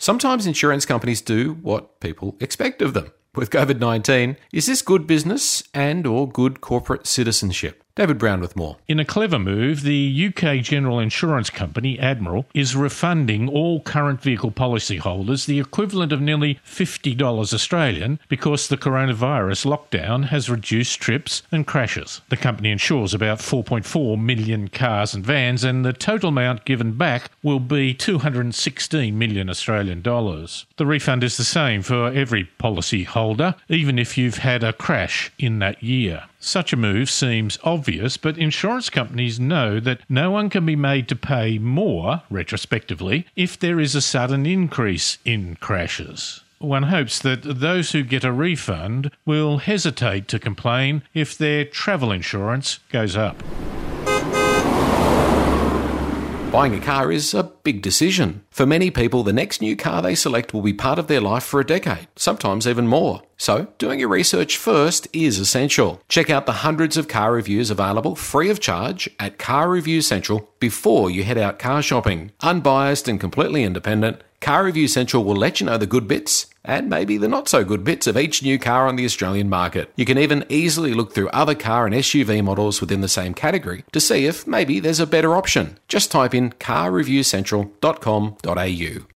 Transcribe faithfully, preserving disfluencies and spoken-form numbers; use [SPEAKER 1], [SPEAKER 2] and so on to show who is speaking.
[SPEAKER 1] Sometimes insurance companies do what people expect of them. With COVID nineteen, is this good business and or good corporate citizenship? David Brown with more.
[SPEAKER 2] In a clever move, the U K general insurance company, Admiral, is refunding all current vehicle policyholders the equivalent of nearly fifty dollars Australian because the coronavirus lockdown has reduced trips and crashes. The company insures about four point four million cars and vans, and the total amount given back will be two hundred sixteen million Australian dollars. The refund is the same for every policyholder, even if you've had a crash in that year. Such a move seems obvious, but insurance companies know that no one can be made to pay more, retrospectively, if there is a sudden increase in crashes. One hopes that those who get a refund will hesitate to complain if their travel insurance goes up.
[SPEAKER 1] Buying a car is a big decision. For many people, the next new car they select will be part of their life for a decade, sometimes even more. So, doing your research first is essential. Check out the hundreds of car reviews available free of charge at Car Review Central before you head out car shopping. Unbiased and completely independent, Car Review Central will let you know the good bits and maybe the not so good bits of each new car on the Australian market. You can even easily look through other car and S U V models within the same category to see if maybe there's a better option. Just type in car review central dot com dot a u.